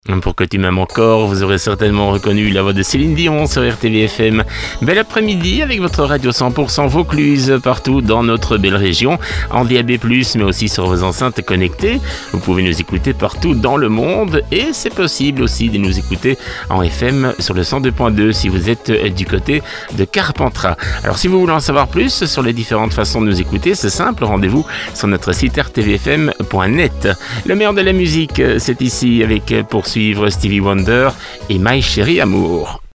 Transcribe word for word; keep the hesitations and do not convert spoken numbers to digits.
Pour que tu m'aimes encore, vous aurez certainement reconnu la voix de Céline Dion sur R T V F M. Bel après-midi avec votre radio cent pour cent Vaucluse partout dans notre belle région, en D A B plus, mais aussi sur vos enceintes connectées. Vous pouvez nous écouter partout dans le monde et c'est possible aussi de nous écouter en F M sur le cent deux point deux si vous êtes du côté de Carpentras. Alors si vous voulez en savoir plus sur les différentes façons de nous écouter, c'est simple, rendez-vous sur notre site r t v f m point net. Le meilleur de la musique, c'est ici avec pour suivre Stevie Wonder et My Chérie Amour.